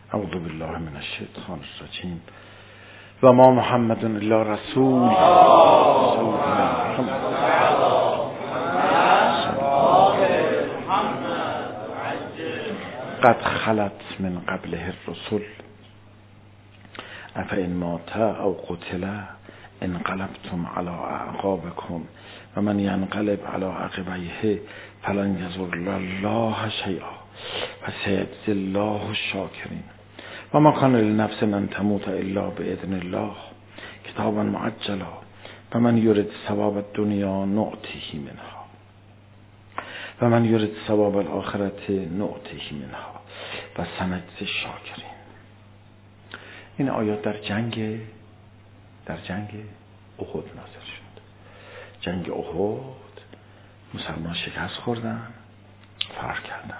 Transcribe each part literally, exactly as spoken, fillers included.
اعوذ بالله من الشیطان الرجیم. و ما محمد الا رسول قد خلت من قبله الرسل افئن مات او قتل انقلبتم على اعقابكم و من ینقلب على عقبیه فلن یضر الله شیئا و سیجزی الله الشاکرین. و ما کان لنفس ان تموت الا باذن الله کتابا معجلا و من یرید ثواب الدنیا نؤتیه منها و من یرید ثواب الاخرة نؤتیه منها و سنجزی الشاکرین. این آیات در جنگ در جنگ احد نازل شد. جنگ احد مسلمان شکست خوردن، فرار کردن.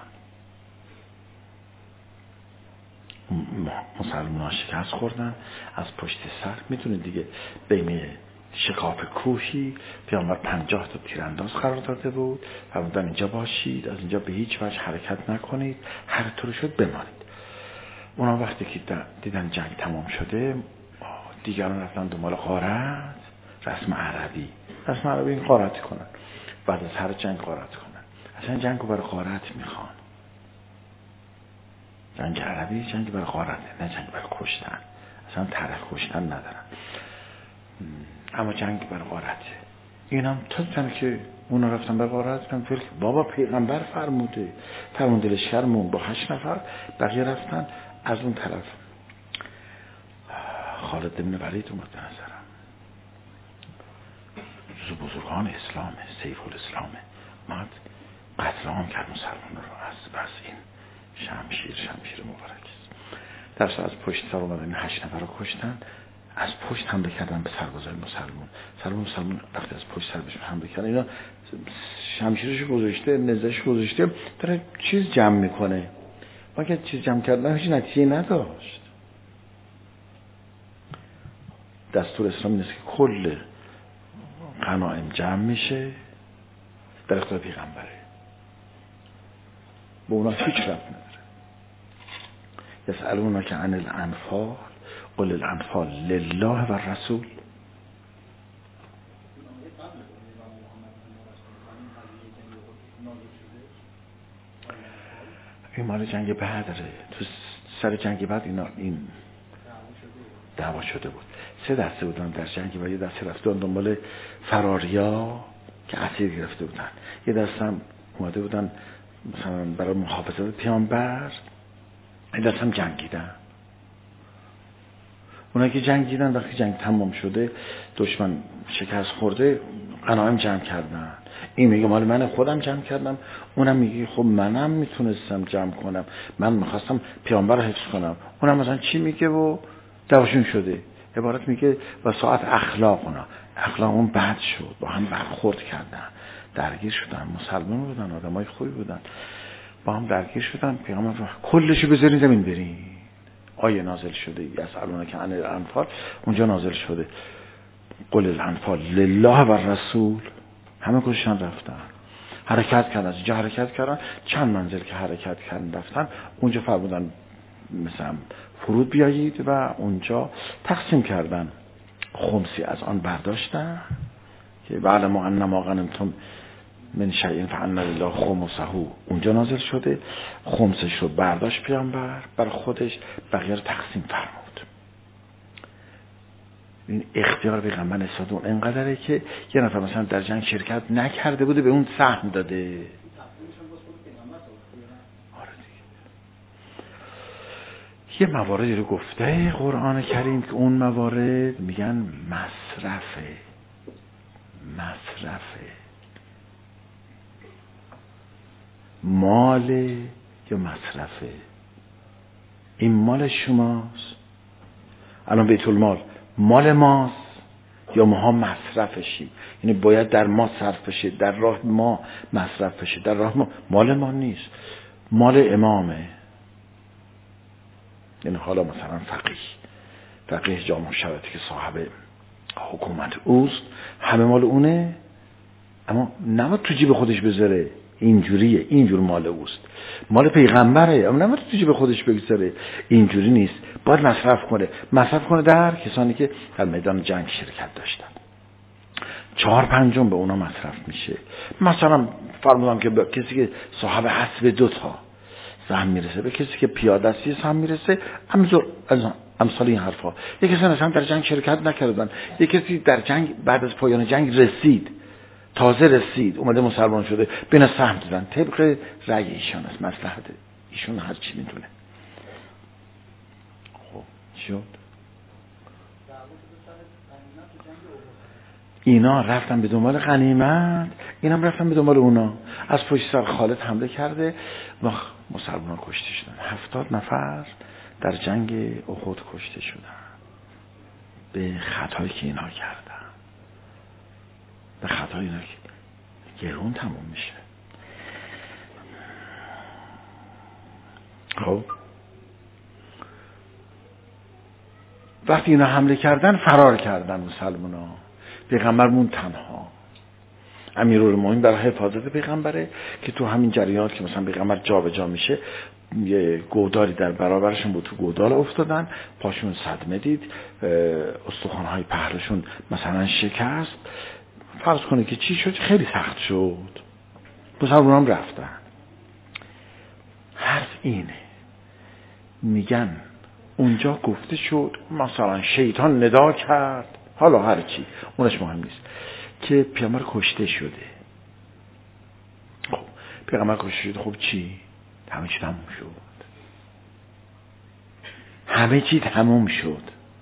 مسلمان شکست خوردن از پشت سر. میتونید دیگه بین شکاف کوهی پیامبر پنجاه تا تیرانداز قرار داده بود و بودن اینجا باشید، از اینجا به هیچ وجه حرکت نکنید، هر طور شد بمانید. اونا وقتی که دیدن جنگ تمام شده دیگران رفتن دنبال غارت، رسم عربی رسم عربی این غارت کنن، بعد از هر جنگ غارت کنن. اصلا جنگ رو برای غارت میخوان. جنگ عربی جنگ برای غارت، نه جنگ برای کشتن. اصلا طرف کشتن ندارن، اما جنگ برای غارته. این هم تا دیدن که اونا رفتن برای غارت، هم فکر بابا پیغمبر فرموده فرموده لشکرمون با هشت نفر، بقیه رفتن از اون طرف. خالد بن ولید اومد به نظرم، جزو بزرگان اسلامه، سیف الاسلامه، اومد قتل عام کرد مسلمان رو. از بس این شمشیر شمشیر مبارک است. در صورت از پشت سر اومدن این هشت نفر رو کشتن، از پشت حمله کردن به سربازای مسلمان. سرباز مسلمان وقتی از پشت سر بهشون حمله کردن، اینا شمشیرش گذاشته، نزدش گذاشته، داره چیز جمع میکنه. وقتی چیز جمع کردن هیچ نتیجه نداشت. دستور اسلامی نیست که کل غنایم جمع میشه در اختیار پیغمبره، به اونا هیچ ربط نداره. یسألونک عن الانفال قل الانفال لله و رسول. این مال جنگ بدره. تو سر جنگ بعد اینا این دعوا شده بود. سه دسته بودن در جنگ و یه دسته رفته بودن دنبال فراریا که اسیر گرفته بودن. یه دسته هم اومده بودن مثلا برای محافظت پیامبر، یه دسته هم جنگیدن. اونایی که جنگیدن وقتی جنگ تمام شده، دشمن شکست خورده، غنایم جمع کردن. این میگه مال من، خودم جمع کردم. اونم میگه خب منم میتونستم جمع کنم، من میخواستم پیامبر رو حفظ کنم. اونم مثلا چی میگه و دواشون شده. عبارت میگه و ساعت اخلاق اونا اخلاق اون بد شد، با هم برخورد کردن، درگیر شدن. مسلمان بودن، آدمای خوبی بودن، با هم درگیر شدن. پیامبر کلشو بذارین زمین برین. آیه نازل شده یسألونک عن الانفال، اونجا نازل شده قل الانفال لله و رسول. همه کشتن رفتن، حرکت کردن، از اینجا حرکت کردن، چند منزل که حرکت کردن رفتن، اونجا فرمودن مثلا فرود بیایید و اونجا تقسیم کردن. خمسی از آن برداشتن که بعد ما انما غنمتم من شیء فان لله خمسه، اونجا نازل شده. خمسش رو برداشت پیامبر برای خودش، بقیه رو تقسیم فرمود. این اختیار پیغمبر نسبت اون اینقدره که یه نفر مثلا در جنگ شرکت نکرده بوده به اون سهم داده. یه مواردی رو گفته قرآن کریم که اون موارد میگن مصرفه. مصرفه مال یا مصرفه. این مال شماست، الان بیت المال مال ماست یا ماها مصرفشیم، یعنی باید در ما صرف بشه، در راه ما مصرف بشه، در راه ما. مال ما نیست، مال امامه. یعنی حالا مثلا فقیه فقیه جامع شرایطی که صاحب حکومت اوست، همه مال اونه، اما نباید تو جیب خودش بذاره. اینجوریه، اینجور مال اوست، مال پیغمبره، اما نمیتونه تو جیب خودش بگذاره. اینجوری نیست، باید مصرف کنه. مصرف کنه در کسانی که در میدان جنگ شرکت داشتن. چهار پنجم به اونا مصرف میشه. مثلا فرمودم که به کسی که صاحب حسب دوتا سهم میرسه، به کسی که پیاده است سهم میرسه، امثال این حرفا. یک کسی مثلا در جنگ شرکت نکردن، یک کسی در جنگ بعد از پایان جنگ رسید، تازه رسید، اومده مسلمان شده، بنا سهم دادن. طبق رأی ایشان است، مصلحت ایشون هر چی میدونه. خب شد اینا رفتن به دنبال غنیمت، اینم رفتن به دنبال اونا. از پشت سر خالد حمله کرده و مسلمان کشته شدن. هفتاد نفر در جنگ احد کشته شدن به خطایی که اینا کردن، به خطای اینا که گرون تموم میشه. خب وقتی اینا حمله کردن فرار کردن مسلمان ها، پیغمبر مون تنها. امیرالمومنین برای حفاظت پیغمبره که تو همین جریانات که مثلا پیغمبر جا به جا میشه، یه گوداری در برابرشون بود، تو گودال افتادن، پاشون صدمه دید، استخوان‌های پهلوشون مثلا شکست. فرض کنه که چی شد؟ خیلی سخت شد، مسلمان‌ها هم رفتن. حرف اینه، میگن اونجا گفته شد مثلا شیطان ندا کرد، حالا هر چی، اونش مهم نیست، که پیامبر کشته شده. خب پیغمبر کشته شده، خب چی؟ همه چی تموم شد، همه چی تموم شد.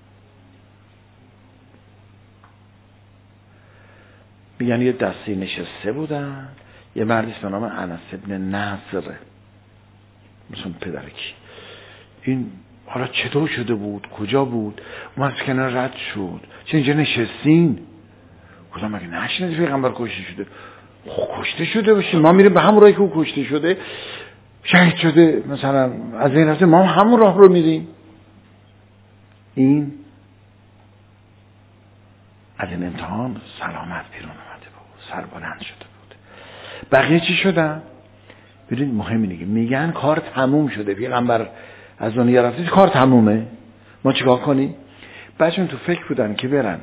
میگن یه دستی نشسته بودن، یه مردی به نام انس ابن نضر، مثلا پدر کی، این حالا چطور شده بود، کجا بود، اومد از کنار رد شد، چه اینجا نشستین؟ گفتم مگه نشنیدی پیغمبر کشته شده؟ خب کشته شده باشیم، ما میریم به همون راهی که او کشته شده، شهید شده، مثلا از این رفته، ما هم همون راه رو میریم. این از این امتحان سلامت بیرون اومده بود، سر بلند شده بود. بقیه چی شدن؟ ببینید مهم اینه که میگن کار تموم شده، پیغمبر از دنیا رفته، کار تمومه، ما چیکار کنیم؟ بچه‌ها تو فکر بودن که برن.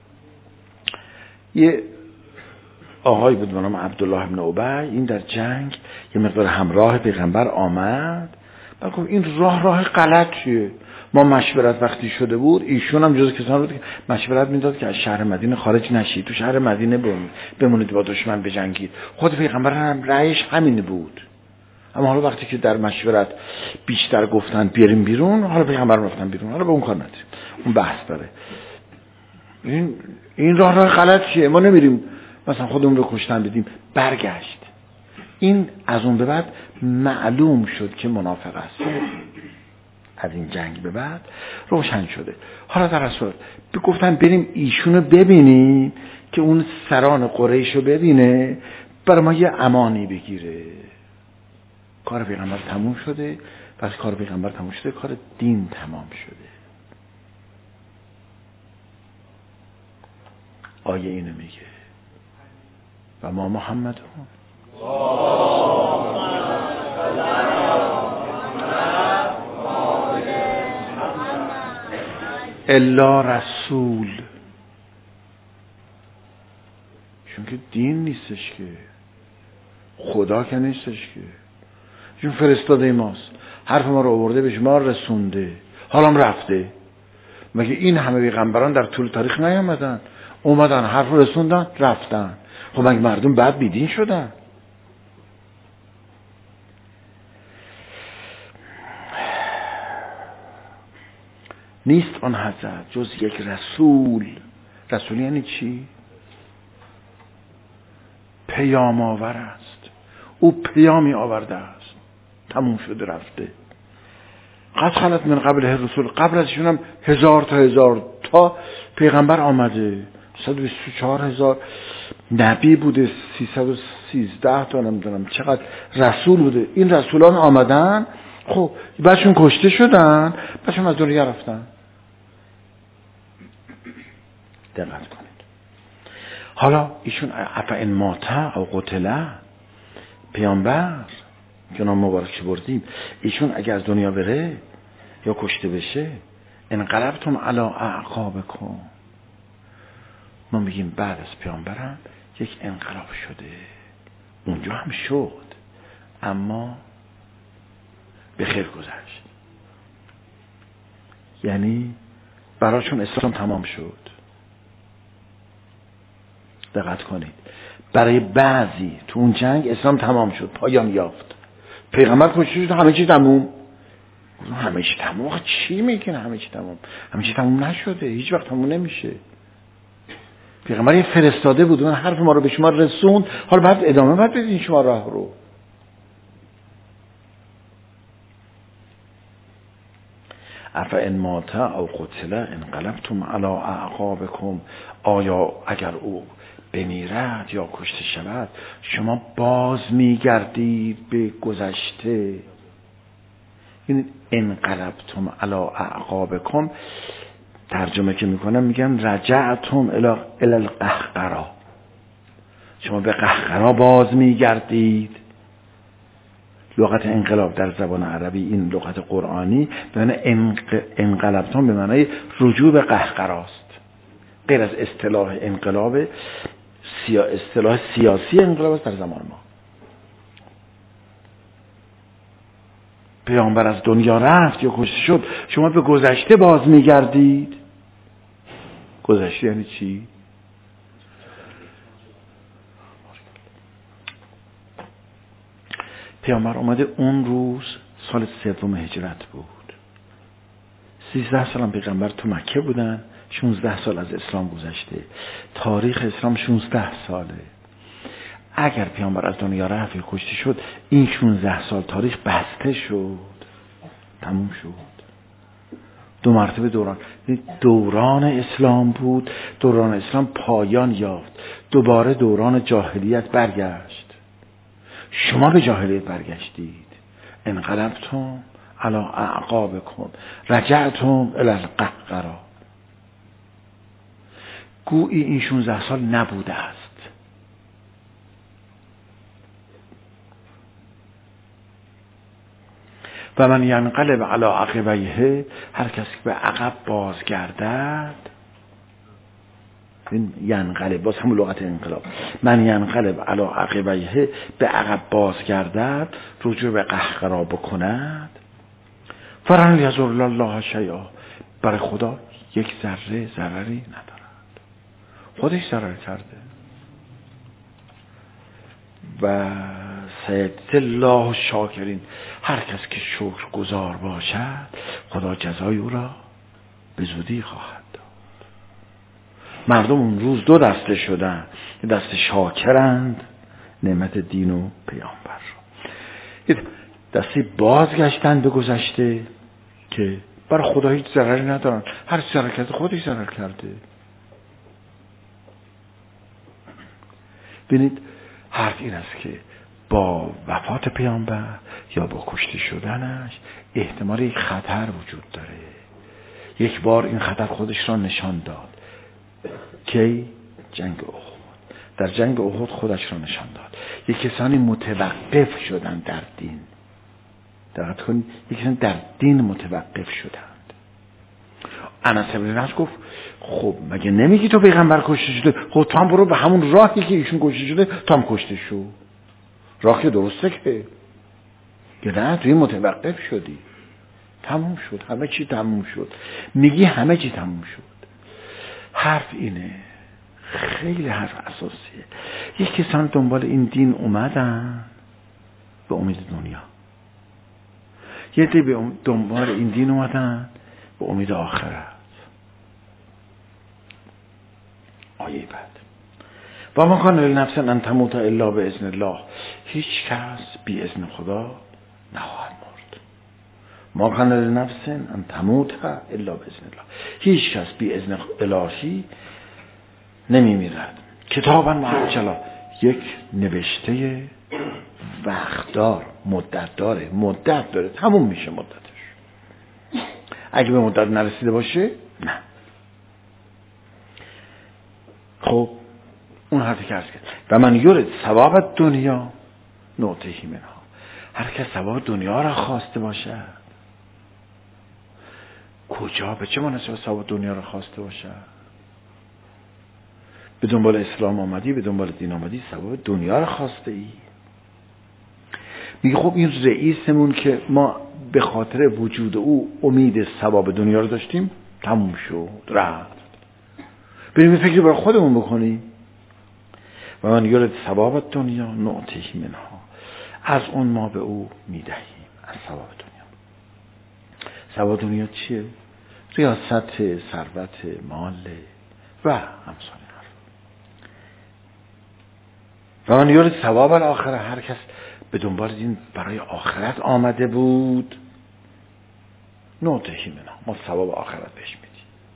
یه آقای بود به نام عبدالله ابن ابی، این در جنگ یه مقدار همراه پیغمبر آمد و گفت این راه راه غلطیه. ما مشورت وقتی شده بود، ایشون هم جز کسان بود که مشورت میداد که از شهر مدینه خارج نشید، تو شهر مدینه بمونید، با دشمن بجنگید. خود پیغمبر هم رأیش همین بود. اما حالا وقتی که در مشورت بیشتر گفتن بیاریم بیرون، حالا پیغمبر رفتن بیرون، حالا به اون کار نداریم، اون بحث داره. این این راه راه غلطیه، ما نمیریم مثلا خودمون رو کشتن بدیم. برگشت. این از اون به بعد معلوم شد که منافق است. از این جنگ به بعد روشن شده. حالا در اصل گفتن بریم ایشونو ببینیم که اون سران قریش رو ببینه، برای ما یه امانی بگیره. کار پیغمبر تموم شده. پس کار پیغمبر تموم شده، کار دین تمام شده. آیه اینو میگه و ما محمدون الا رسول، چون که دین نیستش که، خدا که نیستش که، چون فرستاده ماست، حرف ما رو آورده به شما رسونده، حالا هم رفته. مگه این همه پیغمبران در طول تاریخ نیامدن، اومدن حرف رسوندن رفتن؟ خب مگه مردم بعد بیدین شدن؟ نیست آن حضرت جز یک رسول. رسول یعنی چی؟ پیام آور است. او پیامی آورده است، تموم شده رفته. قد خلت من قبل هر رسول، قبل ازشون هم هزار تا هزار تا پیغمبر آمده، صد و بیست و چهار هزار نبی بوده، سیصد و سیزده تا نمیدونم چقدر رسول بوده. این رسولان آمدن، خب بعدشون کشته شدن، بعدشون از دنیا رفتن. دقت کنید. حالا ایشون افا ان ماته او قتله، پیامبر که نام مبارک بردیم، ایشون اگر از دنیا بره یا کشته بشه، انقلبتم علی اعقابکم، ما میگیم بعد از پیامبرم یک انقلاب شده. اونجا هم شد اما به خیر گذشت، یعنی براشون اسلام تمام شد. دقت کنید، برای بعضی تو اون جنگ اسلام تمام شد، پایان یافت، پیغمبر کشته شد، همه چی تموم. همه چی تموم؟ آخه چی میگین همه چی تموم؟ همه چی تموم نشده، هیچ وقت تموم نمیشه. پیغمبر یه فرستاده بود، اون حرف ما رو به شما رسوند، حالا بعد ادامه بعد بدین شما راه رو. اف ان مات او قتل انقلبتم علی اعقابکم، آیا اگر او بمیرد یا کشته شود شما باز میگردید به گذشته. این انقلبتم علی اعقابکم ترجمه که میکنم میگم رجعتم الی القهقرا، شما به قهقرا باز میگردید. لغت انقلاب در زبان عربی، این لغت قرآنی، به معنی انقلبتم به معنی رجوع به قهقراست، غیر از اصطلاح انقلاب سیا... اصطلاح سیاسی انقلاب است در زمان ما. پیامبر از دنیا رفت یا کشته شد، شما به گذشته باز میگردید. گذشته یعنی چی؟ پیامبر اومده اون روز سال سوم هجرت بود، سیزده سال هم پیغمبر تو مکه بودن، شانزده سال از اسلام گذشته، تاریخ اسلام شانزده ساله. اگر پیامبر از دنیا رفت یا کشته شد، این شانزده سال تاریخ بسته شد، تموم شد. دو مرتبه دوران دوران اسلام بود، دوران اسلام پایان یافت، دوباره دوران جاهلیت برگشت. شما به جاهلیت برگشتید. انقلبتم علی اعقابکم رجعتم الی القهقرا. گویی این شانزده سال نبوده است. و من ینقلب علی عقبیه، هر کسی که به عقب بازگردد، این ینقلب باز همون لغت انقلاب، من ینقلب علی عقبیه، به عقب بازگردد، رجوع به قهقرا بکند، فلن یضر الله شیئا، برای خدا یک ذره ضرری ندارد، خودش ضرر کرده. و سیجزی الله شاکرین، هر کس که شکر گزار باشد خدا جزای او را به زودی خواهد داد. مردم اون روز دو دسته شدن، یه دسته شاکرند نعمت دین و پیامبر رو، یه دسته بازگشتن به گذشته که برای خدا هیچ ضرری ندارن، هر ضرر کرده خودش ضرر کرده. ببینید حرف این است که با وفات پیامبر یا با کشته شدنش احتمال یک خطر وجود داره. یک بار این خطر خودش را نشان داد که جنگ احد، در جنگ احد خودش را نشان داد. یک کسانی متوقف شدند در دین، دقت کنید، یک کسانی در دین متوقف شدند. انس بن نضر گفت خب مگه نمیگی تو پیغمبر کشته شده؟ خب تو هم برو به همون راهی که ایشون کشته شده تو هم کشته شو. راه که درسته که که نه، توی متوقف شدی، تموم شد، همه چی تموم شد. میگی همه چی تموم شد. حرف اینه، خیلی حرف اساسیه. یک کسان دنبال این دین اومدن به امید دنیا، یه دی به دنبال این دین اومدن به امید آخرت. آیه بعد و ما کان لنفس ان تموت الا باذن الله، هیچ کس بی اذن خدا نخواهد مرد. ما کان لنفس ان تموت الا باذن الله، هیچ کس بی اذن الهی نمی میرد. کتابا معجلا، یک نوشته وقتدار، مدت داره، مدت داره، تموم میشه مدتش. اگه به مدت نرسیده باشه نه. خب اون حرفی که عرض کرد و من یورد ثواب دنیا، نعطیه منها. هر کس ثواب دنیا را خواسته باشد. کجا به چه مناسبت ثواب دنیا را خواسته باشد؟ به دنبال اسلام آمدی، به دنبال دین آمدی، ثواب دنیا را خواسته ای. میگه خب این رئیسمون که ما به خاطر وجود او امید ثواب دنیا رو داشتیم تموم شد، رفت. بریم فکری برای خودمون بکنیم. و من یورد ثواب دنیا نعطیه منها، از اون ما به او میدهیم، از ثواب دنیا. ثواب دنیا چیه؟ ریاست، ثروت، مال و همسان. و من یورد ثواب الاخره، هر کس به دنبال دین برای آخرت آمده بود نعطیه منها، ما ثواب آخرت بهش میدیم.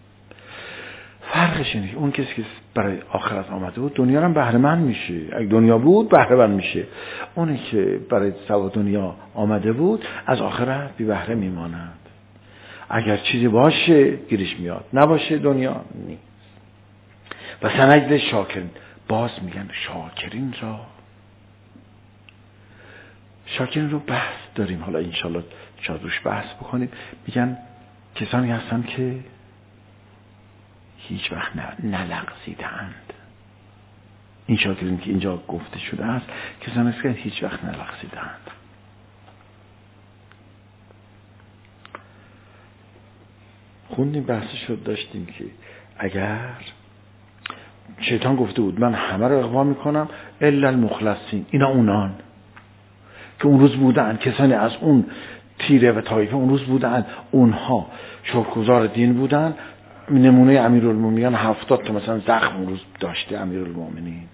فرقش اینه اون کسی که برای آخرت آمده بود دنیا رو هم بهره مند میشه، اگه دنیا بود بهره مند میشه. اونی که برای ثواب دنیا آمده بود از آخرت بی بهره میماند. اگر چیزی باشه گیرش میاد، نباشه دنیا نیست. و سنجد شاکرین، باز میگن شاکرین را، شاکرین رو بحث داریم، حالا انشالله شاید روش بحث بکنیم. میگن کسانی هستن که هیچ وقت نلغزیدند. این شاکرین که اینجا گفته شده است کسانی هستن که هیچ وقت نلغزیدند. خوندیم بحثش رو داشتیم که اگر شیطان گفته بود من همه رو اغوا میکنم الا المخلصین، اینا اونان که اون روز بودن، کسانی از اون تیره و طایفه اون روز بودن، اونها شکرگزار دین بودن. نمونه امیرالمومنین هفتاد تا مثلا زخم اون روز داشته امیرالمومنین،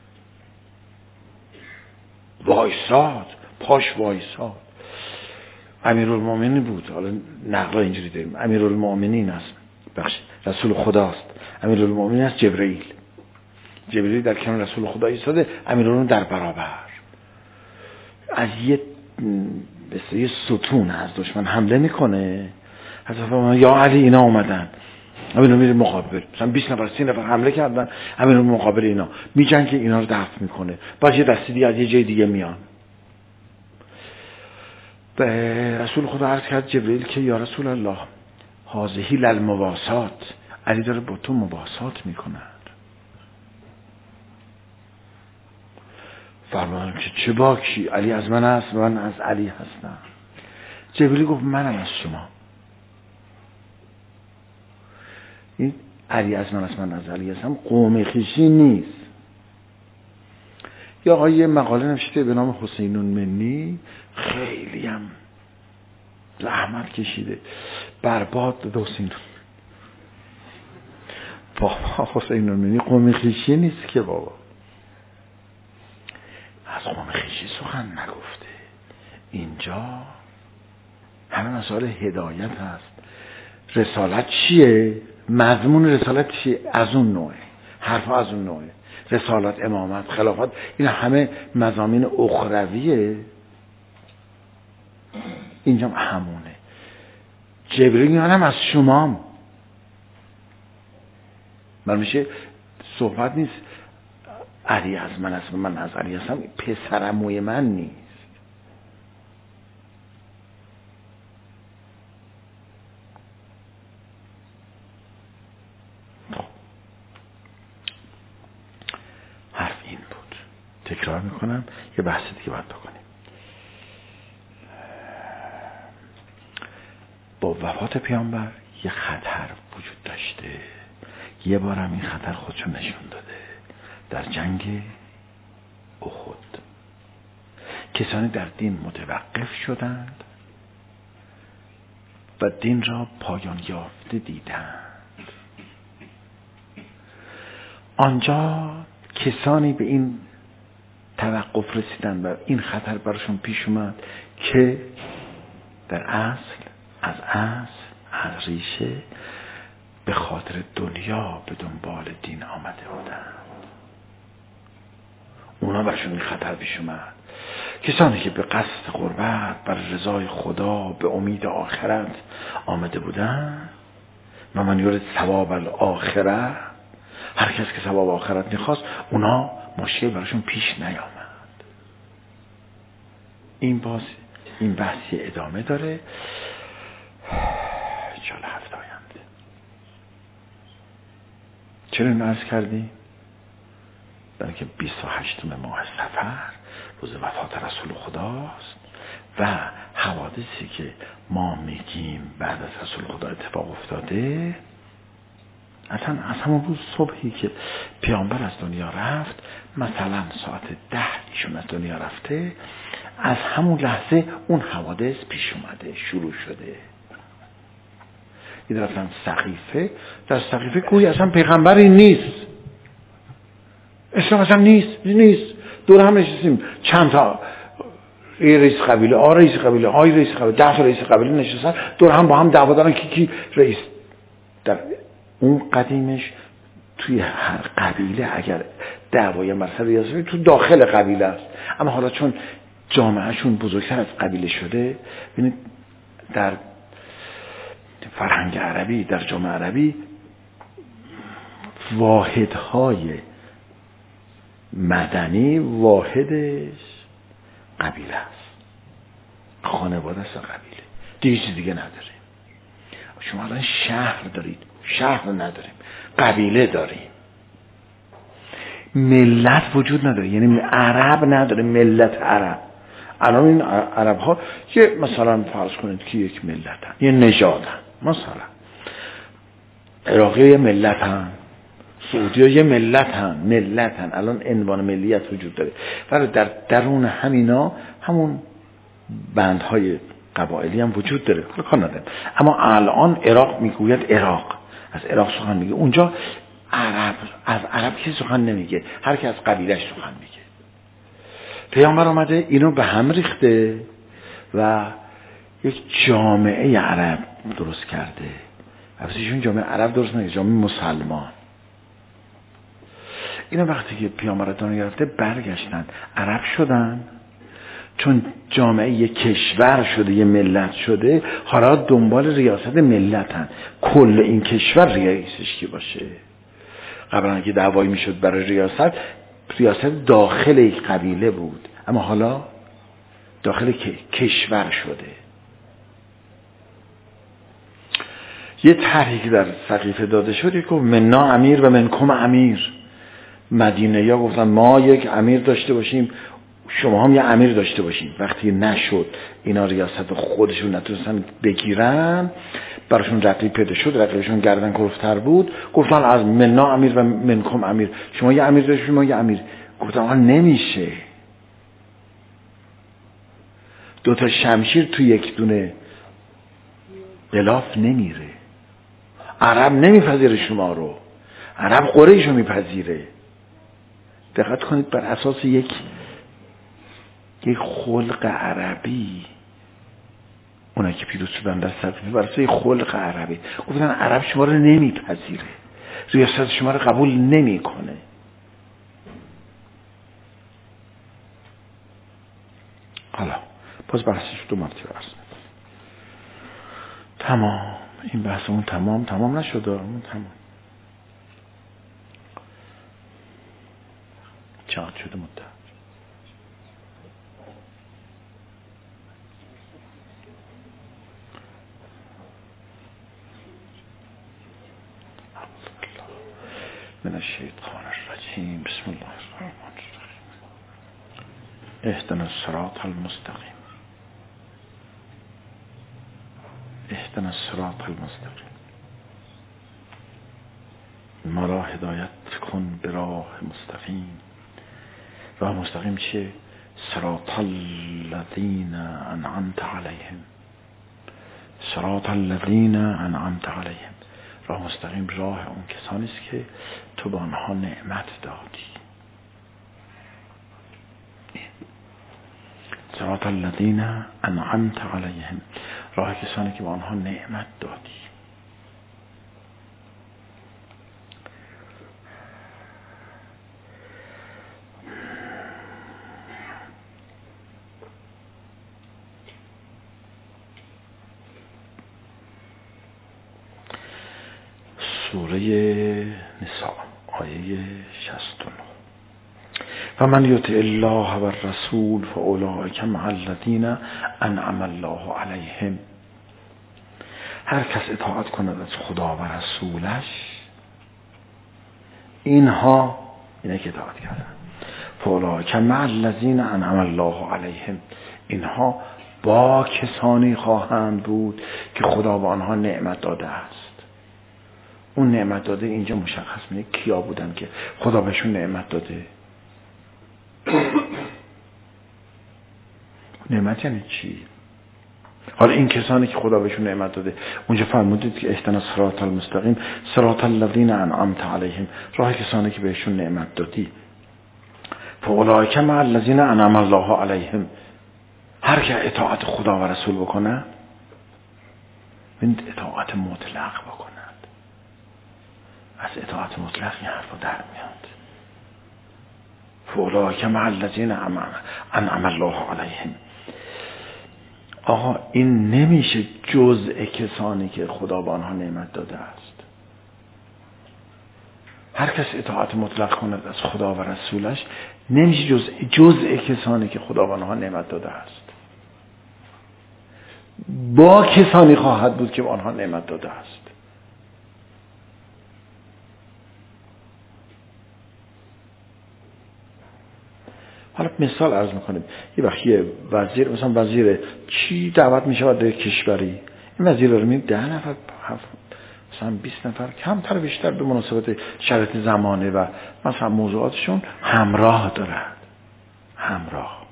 وایساد، پاش وایساد. امیرالمومنین بود، حالا نقلا اینجوری داریم امیرالمومنین است، بخش رسول خداست. امیرالمومنین است جبرئیل، جبرئیل در کنار رسول خدا ایستاده، امیرالمومنین در برابر. از یه مثل یه ستون از دشمن حمله میکنه، حضرت فرمان یا علی اینا اومدن، امیرالمومنین میره مقابل، مثلا بیست نفر سی نفر حمله کردن، امیرالمومنین مقابل اینا میجنگه، اینا رو دفع میکنه. بعد یه دستی دیگه از یه جای دیگه میان. به رسول خدا عرض کرد جبرئیل که یا رسول الله هذه للمواسات، علی داره با تو مواسات میکند. فرمودن که چه با کی؟ علی از من است، من از علی هستم. جبرئیل گفت منم از شما. این علی از من است، من از علی هستم قوم خویشی نیست. یا آقای یه مقاله نوشته به نام حسینون منی، خیلی هم زحمت کشیده، برباد حسینون. بابا حسینون منی قوم خویشی نیست که بابا، از قوم خویشی سخن نگفته. اینجا همه مسائل هدایت هست. رسالت چیه؟ مضمون رسالت چیه؟ از اون نوعه، حرفا از اون نوعه. رسالت، امامت، خلافت، این همه مضامین اخرویه. اینجا همونه. جبرئیل هم از شمام. من میشه صحبت نیست علی از من است، من از علی هستم، پسرموی من نیست. حرف این بود. تکرار میکنم، یه بحث دیگه باید بکنیم. با وفات پیامبر یه خطر وجود داشته. یه بار هم این خطر خودشو نشون داده در جنگ احد. کسانی در دین متوقف شدند و دین را پایان یافته دیدند. آنجا کسانی به این توقف رسیدند و این خطر براشون پیش اومد که در اصل از اصل از ریشه به خاطر دنیا به دنبال دین آمده بودند. اونا برشون این خطر پیش اومد. کسانی که به قصد قربت بر رضای خدا به امید آخرت آمده بودند و من یورد ثواب الاخره، هر کس که ثواب آخرت میخواست اونا مشکل برشون پیش نیامد. این باز این بحثی ادامه داره چال هفته آینده. چرا این عرض کردیم؟ برای که بیست و هشتم ماه صفر روز وفات رسول خداست و حوادثی که ما میگیم بعد از رسول خدا اتفاق افتاده، اصلا از همون روز صبحی که پیامبر از دنیا رفت، مثلا ساعت ده ایشون از دنیا رفته، از همون لحظه اون حوادث پیش اومده، شروع شده. این رفتن سقیفه، در سقیفه گویی اصلا پیغمبری نیست، اسلام اصلا نیست نیست دور هم نشستیم، چند تا رئیس قبیله، آ رئیس قبیله، آی رئیس قبیله، ده تا رئیس قبیله نشستن دور هم با هم دعوا دارن کی کی رئیس. در اون قدیمش توی هر قبیله اگر دعوای مثلا ریاست تو داخل قبیله است، اما حالا چون جامعهشون بزرگتر از قبیله شده، ببینید در فرهنگ عربی، در جامعه عربی واحدهای مدنی واحدش قبیله است، خانواده است قبیله، دیگه چیز دیگه نداره. شما الان شهر دارید، شهر نداریم، قبیله داریم، ملت وجود نداره، یعنی عرب نداره، ملت عرب. الان این عرب ها یه مثلا فرض کنید که یک ملت هن، یه نژاد هن، مثلا عراقی یه ملت هن، سعودی ها یه ملت هن، ملت هن. الان عنوان ملیت وجود داره، ولی در درون همینا همون بندهای قبایلی هم وجود داره، حالا کار نداره. اما الان عراق میگوید عراق، از عراق سخن میگه، اونجا عرب از عرب کسی سخن نمیگه، هر کی از قبیلهش سخن میگه. پیامبر آمده اینو به هم ریخته و یک جامعه عرب درست کرده. البته جامعه عرب درست نکرده، جامعه مسلمان. اینا وقتی که پیامبر دنیا رفته برگشتن عرب شدن، چون جامعه یک کشور شده، یه ملت شده، حالا دنبال ریاست ملتن، کل این کشور ریاستش کی باشه. قبلا که دعوایی میشد برای ریاست، ریاست داخل یک قبیله بود، اما حالا داخل کشور شده. یه طرحی که در سقیفه داده شد، یک منا امیر و منکم امیر. مدینه یا گفتن ما یک امیر داشته باشیم، شما هم یه امیر داشته باشیم. وقتی نشد اینا ریاست خودشون نتونستن بگیرن، براشون رقیب پیدا شد، رقیبشون گردن کلفتر بود، گفتن از منا امیر و منکم امیر، شما یه امیر داشته شما یه امیر. گفتن آن نمیشه، دوتا شمشیر تو یک دونه غلاف نمیره. عرب نمیپذیره شما رو، عرب قریش رو میپذیره. دقت کنید، بر اساس یک یک خلق عربی اونا که پیروز شدن در سقیفه، بر اساس یک خلق عربی گفتن عرب شما رو نمیپذیره، ریاست شما رو قبول نمیکنه. حالا باز بحثش دو مرتبه عرض می‌کنم. تمام این بحثمون تمام تمام نشده، اون تمام چقدر شده مدت؟ من الشیطان الرجیم. بسم الله الرحمن الرحیم. اهدنا الصراط المستقیم، اهدنا الصراط المستقیم. ما را هدایت کن به راه مستقیم. راه مستقیم چیه؟ صراط الذین انعمت علیهم، صراط الذین انعمت علیهم. راه مستقیم راه اون کسانی است که تو به آنها نعمت دادی. صراط الذین انعمت علیهم، راه کسانی که به آنها نعمت دادی. سوره نساء آیه شصت و نه. و من یطع الله و الرسول فاولئک مع الذین انعم الله علیهم. هر کس اطاعت کند از خدا و رسولش، اینها اینه که اطاعت کردن، فاولئک مع الذین انعم الله علیهم، اینها با کسانی خواهند بود که خدا به آنها نعمت داده است. اون نعمت داده اینجا مشخص میشه کیا بودن که خدا بهشون نعمت داده. نعمت یعنی چی؟ حالا این کسانی که خدا بهشون نعمت داده، اونجا فرمودید که اهدنا الصراط المستقیم صراط الذین انعمت علیهم، راه کسانی که بهشون نعمت دادی. فاولئک مع الذین انعم الله علیهم، هر که اطاعت خدا و رسول بکنه، این اطاعت مطلق بکند. از اطاعت مطلق این حرف در میاد. فاولئک مع الذین انعم الله علیهم. آقا این نمیشه جزء کسانی که خدا به آنها نعمت داده است. هر کس اطاعت مطلق کند از خدا و رسولش، نمیشه جزء جزء کسانی که خدا به آنها نعمت داده است. با کسانی خواهد بود که به آنها نعمت داده است. حالا مثال عرض میکنیم، یه وقتی یه وزیر، مثلا وزیر چی دعوت میشود به کشوری، این وزیر رو میبینید ده نفر، هفت، مثلا بیست نفر، کمتر بیشتر به مناسبت شرایط زمانه و مثلا موضوعاتشون همراه دارد. همراه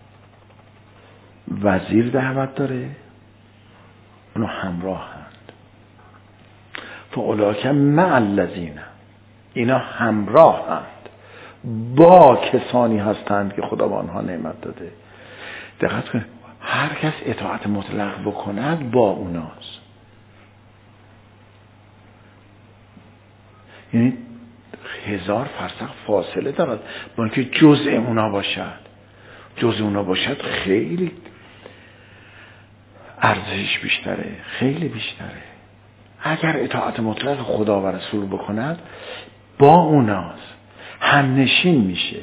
وزیر دعوت داره، اونو همراه هست. فاولئک مع الذین، اینا همراه هست با کسانی هستند که خدا به آنها نعمت داده. دقت کنید، هر کس اطاعت مطلق بکند با اوناست. یعنی هزار فرسخ فاصله دارد با اینکه جزء اونا باشد. جزء اونا باشد خیلی ارزشش بیشتره، خیلی بیشتره. اگر اطاعت مطلق خدا و رسول بکند با اوناست، هم نشین میشه.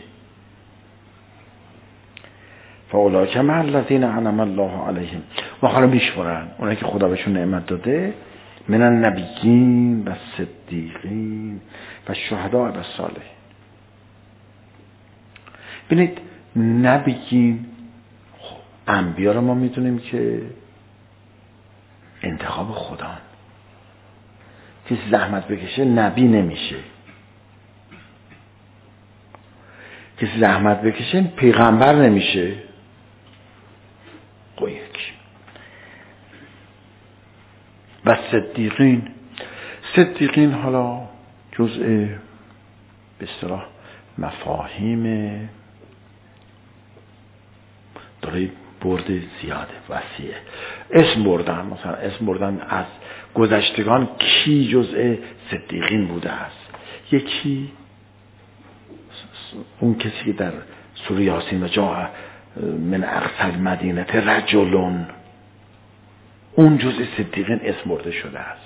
فاولئک مع الذین انعم الله علیهم، و حالا میشمرن اونایی که خدا بهشون نعمت داده، من النبیین و صدیقین و شهداء و صالحین. ببینید نبیین، خب انبیا رو ما میدونیم که انتخاب خدا، کسی زحمت بکشه نبی نمیشه، کسی زحمت بکشه پیغمبر نمیشه. خب یک. و صدیقین، صدیقین حالا جزء به اصطلاح مفاهیم داره برد زیاده، وسیعه. اسم بردن، مثلا اسم بردن از گذشتگان کی جزء صدیقین بوده است. یکی اون کسی که در سوره یاسین و جا من اقصی المدینه رجلون، اون جزء صدیقین اسم برده شده است.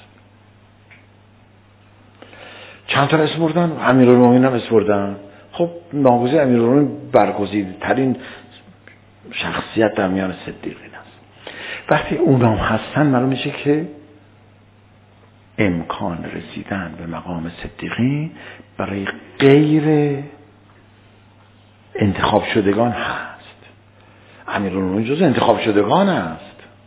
چند تا اسم بردن؟ امیرالمومنین هم اسم بردن. خب ناگزیر امیرالمومنین برگزیده ترین شخصیت در میان صدیقین است. وقتی اونام هستن معلوم میشه که امکان رسیدن به مقام صدیقین برای غیر انتخاب شدگان هست. امیرالمومنین جز انتخاب شدگان است،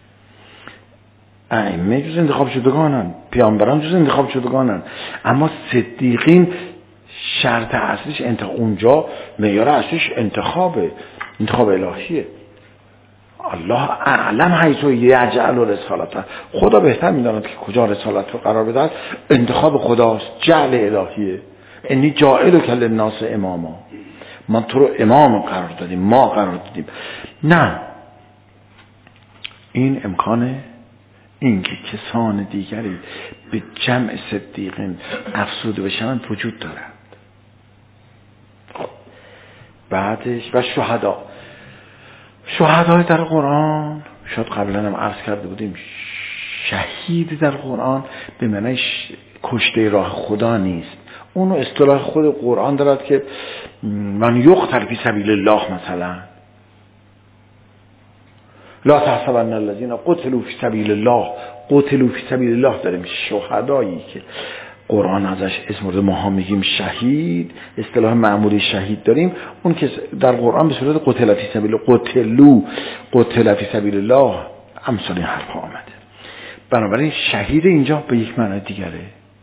ائمه جز انتخاب شدگانن، پیامبران جز انتخاب شدگانن، اما صدیقین شرط اصلیش انتخاب، اونجا معیار اصلیش انتخابه، انتخاب الهیه. الله اعلم حیث یجعل رسالته، خدا بهتر میداند که کجا رسالت رو قرار بده. انتخاب خداست، جعل الهیه. انی جاعلک للناس اماما، ما تو رو امام قرار دادیم، ما قرار دادیم. نه، این امکانه این که کسان دیگری به جمع صدیقین افزوده بشن وجود دارد. بعدش و شهدا، شهدای در قرآن شاید قبلا هم عرض کرده بودیم، شهید در قرآن به معنی کشته راه خدا نیست. اونو اصطلاح خود قرآن دارد که من یقتل فی سبیل الله، مثلا لا تحسبن الذین قتلوا فی سبیل الله قتلوا فی سبیل الله. داریم شهدایی که قرآن ازش اسم مورد ماها میگیم شهید، اصطلاح معمولی شهید داریم، اون که در قرآن به صورت قتل فی سبیل الله، قتلوا قتل فی سبیل الله، امثال این حرف آمده. بنابراین شهید اینجا به یک معنی دیگره.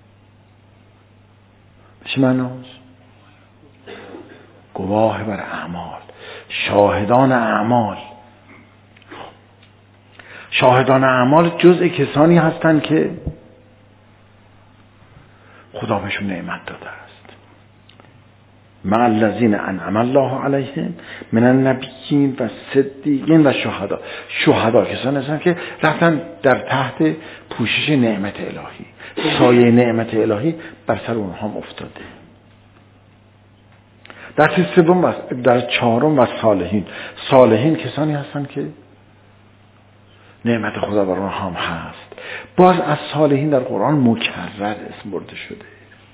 چه معناست؟ گواه بر اعمال، شاهدان اعمال. شاهدان اعمال جزء کسانی هستند که خدا بهشون نعمت داده است. مع الذین انعم الله علیهم من النبیین و صدیقین و شهدا. شهدا کسانی هستند که رفتن در تحت پوشش نعمت الهی، سایه نعمت الهی بر سر اونها هم افتاده. در سوم و در چهارم و صالحین. صالحین کسانی هستند که نعمت خدا بر اونها هم هست. باز از صالحین در قرآن مکرر اسم برده شده،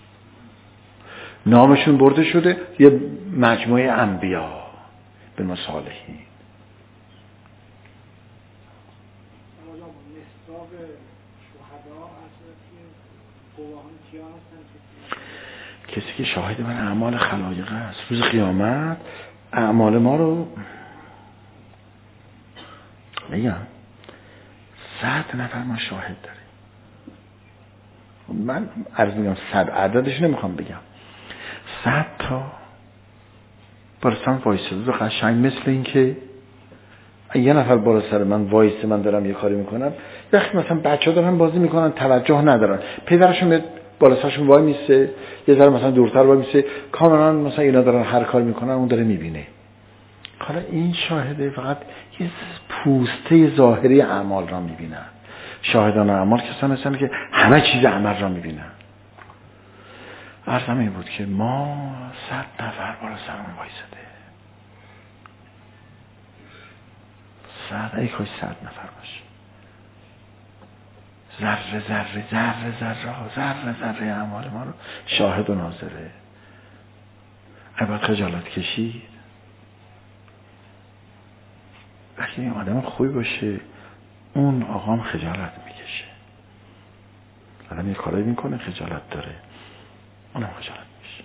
نامشون برده شده، یه مجموعه انبیا به ما صالحین. کسی که شاهد من اعمال خلایق است. روز قیامت اعمال ما رو میگم صد نفر ما شاهد داریم. من عرض میگم صد، عددش نمیخوام بگم، صد تا برستان وایساده و قشنگ مثل این که یه نفر بالا سر من وایسه، من دارم یه کاری میکنم، وقتی مثلا بچه ها دارن بازی میکنن توجه ندارن، پدرشون میاد بالا سرشون وای میسه، یه ذره مثلا دورتر وای میسه، کاملا مثلا اینا دارن هر کار میکنن، اون داره میبینه. حالا این شاهده فقط یه پوسته ظاهری اعمال را میبینن. شاهدان اعمال کسانی هستند که همه چیز عمل را میبینن. عرضم این بود که ما صد نفر بالا سرمون وایساده، صد، ای کاش صد نفر باشه، ذره ذره ذره ذره ها ذره ذره اعمال ما رو شاهد و ناظره. باید خجالت کشید. وقتی این آدم خوبی باشه اون آقام خجالت میکشه. آدم یه کارایی میکنه خجالت داره، اونم خجالت میشه.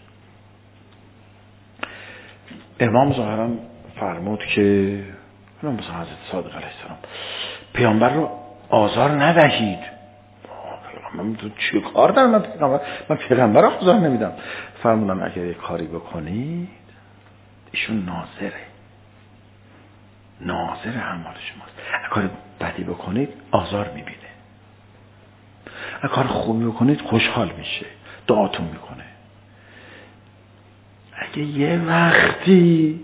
امام ظاهرا فرمود که امام حضرت صادق علیه السلام پیامبر رو آزار ندهید. من تو چی کار دارم؟ من پیغمبر من پیغمبر رو آزار نمیدم. فرمودن اگر یه کاری بکنید ایشون ناظره، ناظر اعمال شماست. اگر کار بدی بکنید آزار میبینه، اگر کار خوبی بکنید خوشحال میشه، دعاتون میکنه. اگه یه وقتی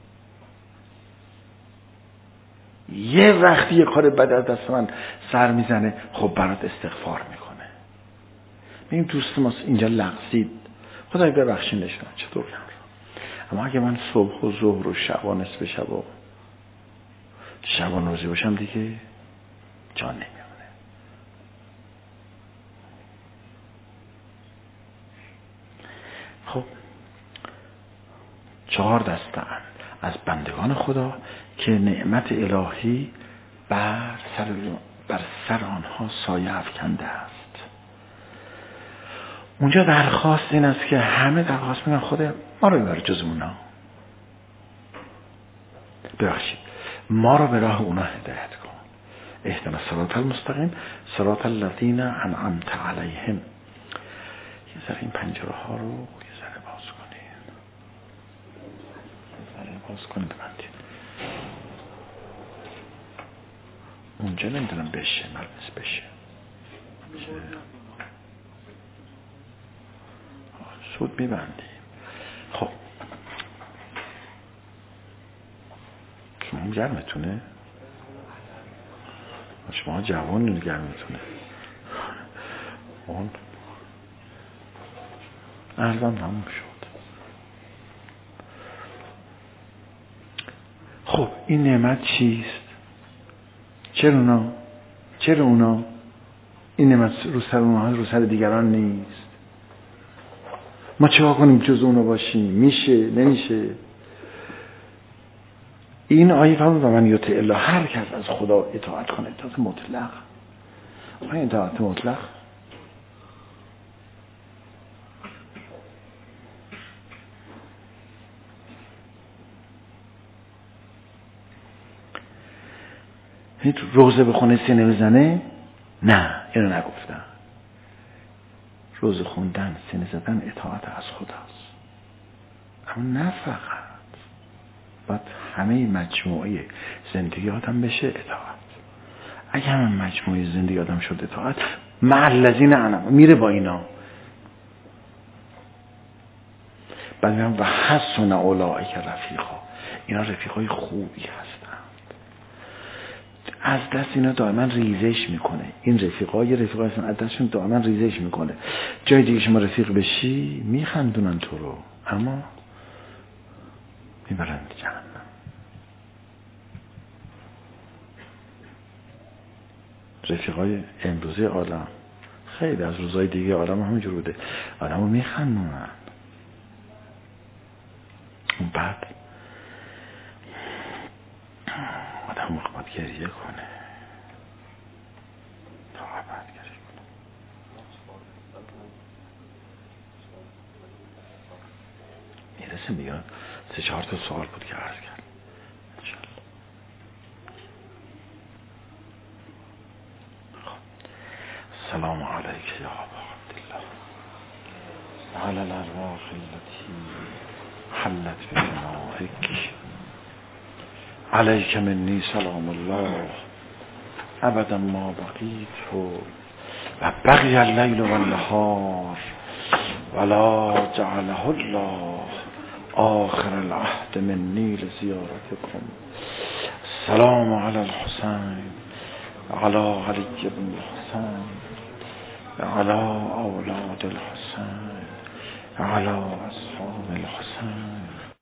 یه وقتی یه کار بد از دست من سر میزنه، خب برات استغفار میکنه. میگیم دوست ما اینجا لغزید، خدای ببخشینش من چطور کنم. اما اگه من صبح و ظهر و شب و نصف شب و شب و روزی باشم دیگه جان نمیمونه. خب چهار دسته از بندگان خدا که نعمت الهی بر سر, بر سر آنها سایه افکنده است. اونجا درخواست این است که همه درخواست میگن خدا ما رو ببر جز اونا، ببخشید ما رو به راه اونا هدایت کن. اهدنا الصراط المستقیم صراط الذین انعمت علیهم. یه ذره این پنجره ها رو یه ذره باز کنید، یه ذره باز کنید ببندید. اونجا نمیدونم بشه، ملبس بشه سود میبندیم. خب شما گرمتونه؟ شما جوان گرمتونه؟ اون ارزم تموم شد. خب این نعمت چیست؟ چرا اونا؟ چرا اونا؟ این نعمت رو سر اونها رو سر دیگران نیست. ما چه کنیم جز اونو باشیم؟ میشه نمیشه؟ این آیه فرمود و من یطع الله، هر کس از خدا اطاعت کنه، اطاعت مطلق. آیا اطاعت مطلق؟ این روزه به خونه سینه بزنه؟ نه، اینو نگفتم. روزه خوندن، سینه زدن اطاعت از خداست. اما نه فقط، باید همه مجموعه زندگی آدم بشه اطاعت. اگه همه مجموعه زندگی آدم شد اطاعت، مع الذین انعم، میره با اینا. بعد میگم و حسن اولئک رفیقا، اینا رفیقای خوبی هستن. از دست اینا دائما ریزش میکنه. این رفیقا یه رفیقا هستن از دستشون دائما ریزش میکنه. جای دیگه شما رفیق بشی میخندونن تو رو، اما میبرند جهنم. رفیقای امروزی عالم، خیلی از روزهای دیگه عالم همینجور بوده، آدمو میخندونن. اون بعد آدم باید گریه کنه، تا بعد گریه کنه. میرسه میگن سه چهار تا سوال بود که عرض کرد. سلام علیک یا ابا عبدالله وعلی الارواح التي حلت بجناحک، علیک منی سلام الله ابدا ما بقیت و بقی اللیل و النهار ولا جعله الله آخر العهد منی لزیارتکم. سلام علی الحسین علی علی بن الحسین علی اولاد الحسین علی اصحاب الحسین